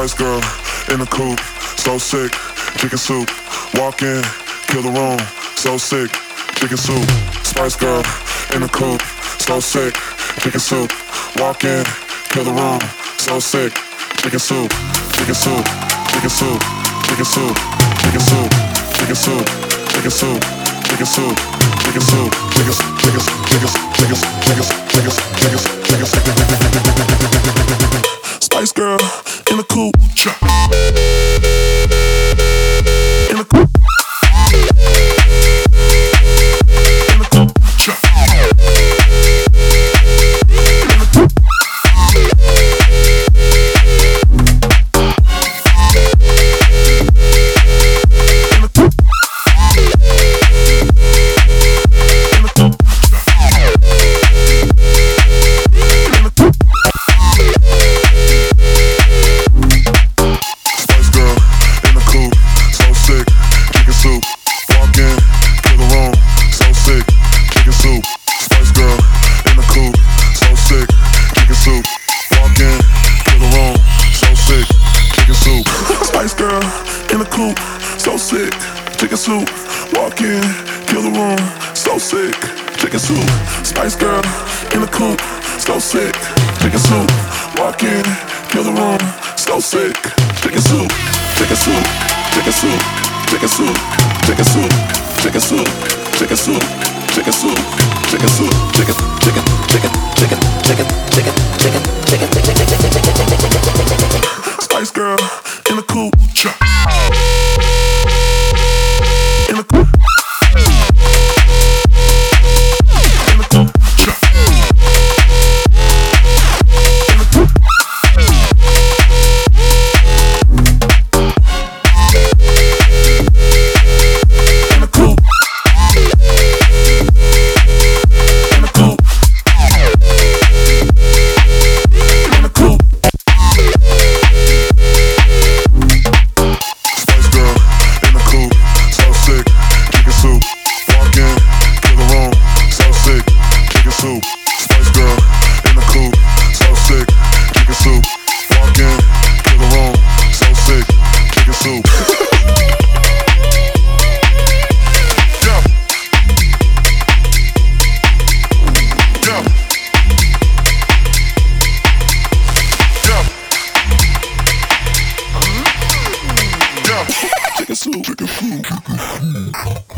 Spice Girl in the coupe, so sick, chicken soup. Walk in, kill the room, so sick, chicken soup. Spice Girl in the coupe, so sick, chicken soup. Walk in, kill the room, so sick, chicken soup, chicken soup, chicken soup, chicken soup, chicken soup, chicken soup, chicken soup, chicken soup, chicken soup, chicken chicken chicken chicken chicken chicken chicken chicken. Spice Girl in the coupe, in the coupe. Chicken soup, walk in, kill the room, so sick. Chicken soup, Spice Girl in the coupe, so sick. Chicken soup, walk in, kill the room, so sick. Chicken soup, chicken soup, chicken soup, chicken soup, chicken soup, chicken soup, chicken soup, chicken soup, chicken soup, chicken, chicken, chicken, chicken, chicken, chicken, chicken, chicken, chicken. Spice Girl in the coupe. In the coupe. In the coupe. In the coupe. In the coupe. In the coupe. In the coupe. Spice Girl in the coupe, so sick, chicken soup. Walk in, kill the room, so sick, chicken soup. Spice Girl in the coupe, so sick, chicken soup. Walk in, kill the room, so sick, chicken soup. Yeah. Yeah. Yeah. Yeah. Chicken soup, chicken soup, chicken soup.